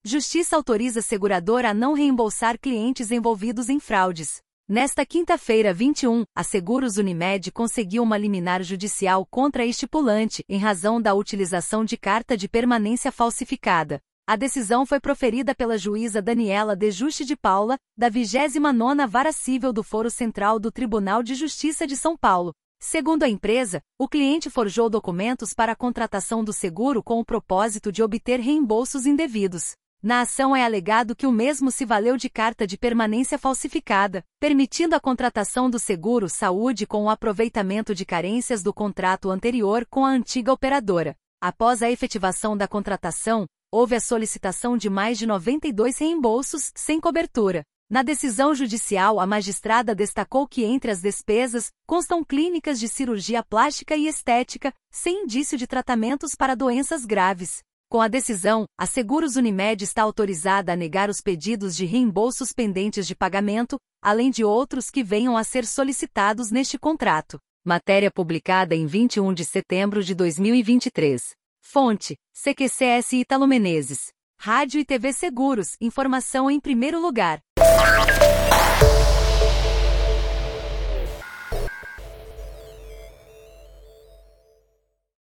Justiça autoriza seguradora a não reembolsar clientes envolvidos em fraudes. Nesta quinta-feira 21, a Seguros Unimed conseguiu uma liminar judicial contra a estipulante em razão da utilização de carta de permanência falsificada. A decisão foi proferida pela juíza Daniela De Juste de Paula, da 29ª Vara Cível do Foro Central do Tribunal de Justiça de São Paulo. Segundo a empresa, o cliente forjou documentos para a contratação do seguro com o propósito de obter reembolsos indevidos. Na ação é alegado que o mesmo se valeu de carta de permanência falsificada, permitindo a contratação do seguro saúde com o aproveitamento de carências do contrato anterior com a antiga operadora. Após a efetivação da contratação, houve a solicitação de mais de 92 reembolsos, sem cobertura. Na decisão judicial, a magistrada destacou que entre as despesas, constam clínicas de cirurgia plástica e estética, sem indício de tratamentos para doenças graves. Com a decisão, a Seguros Unimed está autorizada a negar os pedidos de reembolsos pendentes de pagamento, além de outros que venham a ser solicitados neste contrato. Matéria publicada em 21 de setembro de 2023. Fonte: CQCS Ítalo Menezes. Rádio e TV Seguros, informação em primeiro lugar.